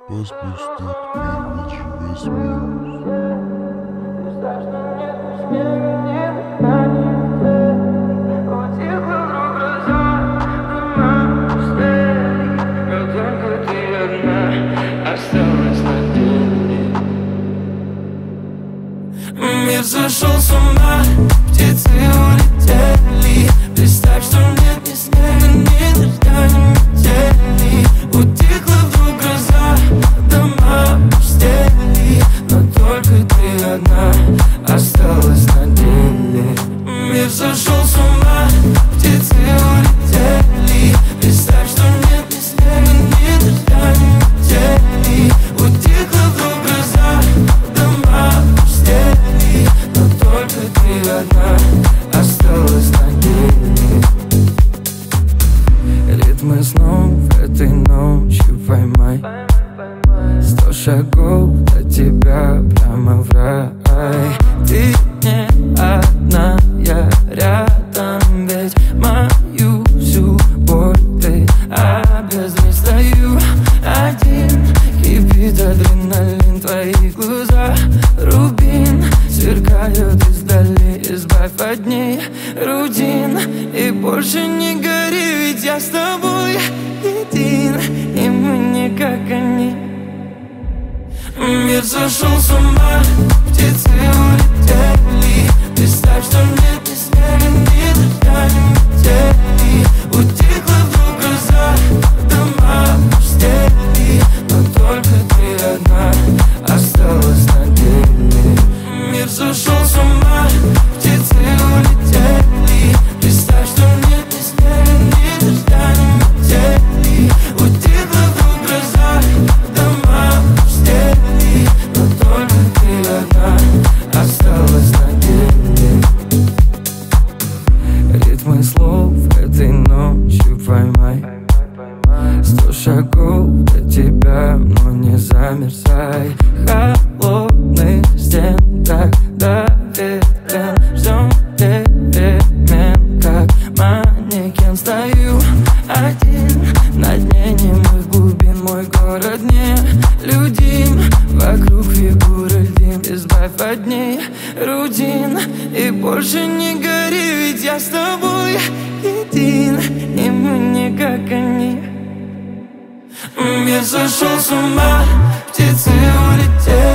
Поспустит имидж весь мир. Мир сошел с ума, птицы улетели. Представь, что нет ни снега, ни дождя, ни метели. Утихла вдруг гроза, дома пустели, но только ты одна осталась на деле. Мир сошел с ума, птицы улетели. Представь, что нет ни снега, ни дождя, ни метели. Утихла вдруг гроза, дома пустели, но только ты одна осталась на деле. Ритмы снов этой ночью поймай. 100 шагов до тебя прямо в рай. Ты не одна, я рядом, ведь мою всю боль ты обезми. Стою один, кипит адреналин, твои глаза рубин сверкают издали. Избавь от них рутин и больше не гори, ведь я с тобой един, и мы не как они. Мир сошел с ума, птицы улетели. Представь, что нет ни снега, ни дождя, ни метели. Утихла вдруг гроза, дома пустели, но только ты одна осталась на деле. Мир сошел с ума, птицы улетели. Представь, что нет ни снега, ни дождя, ни метели. Утихла вдруг гроза, дома пустели, но только ты одна осталась на деле. Ритмы слов этой ночью поймай. 100 шагов до тебя, но не замерзай. Холодных стен так доверен, ждем перемен, как манекен. Стою один на дне немых глубин, мой город не людим. Вокруг фигуры льдин, избавь от них рутин и больше не гори, ведь я с тобой един, и мы не как они. Мир сошел с ума, птицы улетели.